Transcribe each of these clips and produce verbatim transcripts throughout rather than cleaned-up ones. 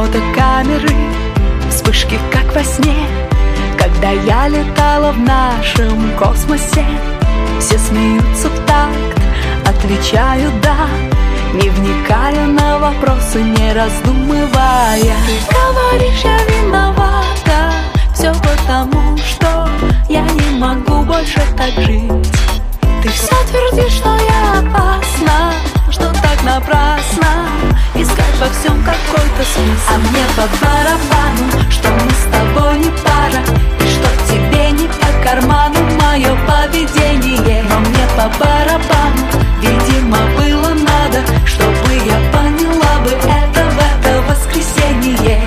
фотокамеры, вспышки, как во сне, когда я летала в нашем космосе. Все смеются в такт, отвечаю «да», не вникая на вопросы, не раздумывая. Ты говоришь, я виновата, все потому, что я не могу больше так жить. Ты все твердишь, что я опасна, что так напрасно искать во всем какой-то смысл. А мне по барабану, что мы с тобой не пара, и что тебе не по карману мое поведение. Но мне по барабану, видимо, было надо, чтобы я поняла бы это в это воскресенье.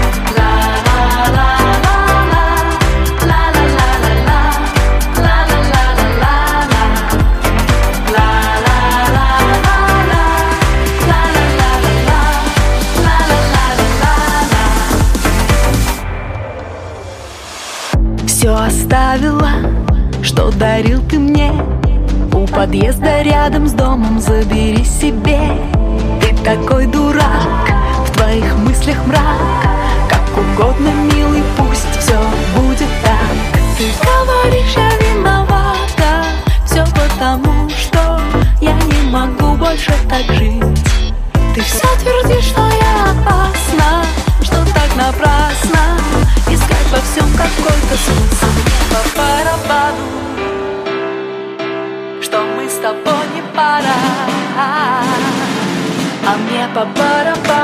Все оставила, что дарил ты мне, у подъезда рядом с домом забери себе. Ты такой дурак, в твоих мыслях мрак, как угодно, милый, пусть все будет так. Ты говоришь, я виновата, все потому, что я не могу больше так жить. Ты все твердишь, что я опасна, что так напрасно искать во всем какой-то смысл. По барабану, что мы с тобой не пара, а мне по барабану.